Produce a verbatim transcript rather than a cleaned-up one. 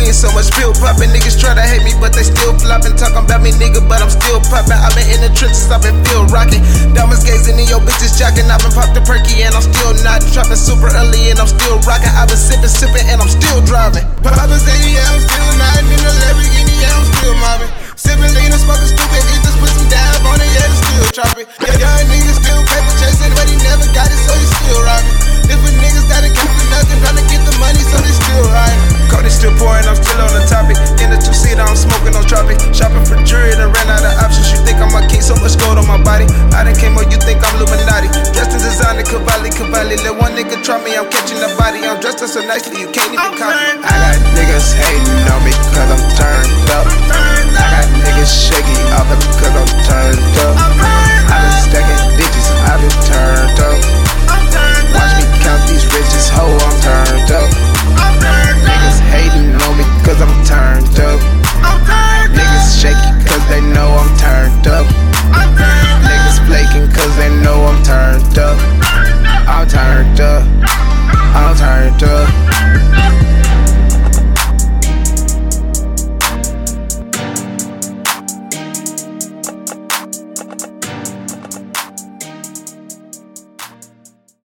clean, so much pill poppin'. Niggas try to hate me, but they still floppin'. Talkin' about me, nigga, but I'm still poppin'. I been in the trenches, I been field rockin'. Diamonds gazing in your bitches jockin'. I been popped a perky and I'm still not trappin'. Super early and I'm still rockin'. I been sippin', sippin' and I'm still driving. Papa say, yeah, I'm still riding in the Lamborghini, yeah, I'm still mobbing. Sippin' lean and smoking stupid, he just put some dab on it, yeah, it's still chopping. Yeah, young niggas still paper chasing, but he never got it, so he still robbing. Different niggas that ain't for nothing, trying to get the money, so they still riding. Cody still pouring, I'm still on the topic. In the two-seater, I'm smoking on tropic. Shopping for jewelry, done ran out of options. You think I'm a king, so much gold on my body. I done came up, you think I'm Illuminati. Dressed in designer, Cavalli, Cavalli. Let one nigga try me, I'm catching the body. I'm dressed up so nicely, you can't even copy. I got niggas hating on me, cause I'm turned up. I got niggas shaky off it, cause I'm turned up. I been stacking digits, I been turned up. Watch me count these riches, ho, I'm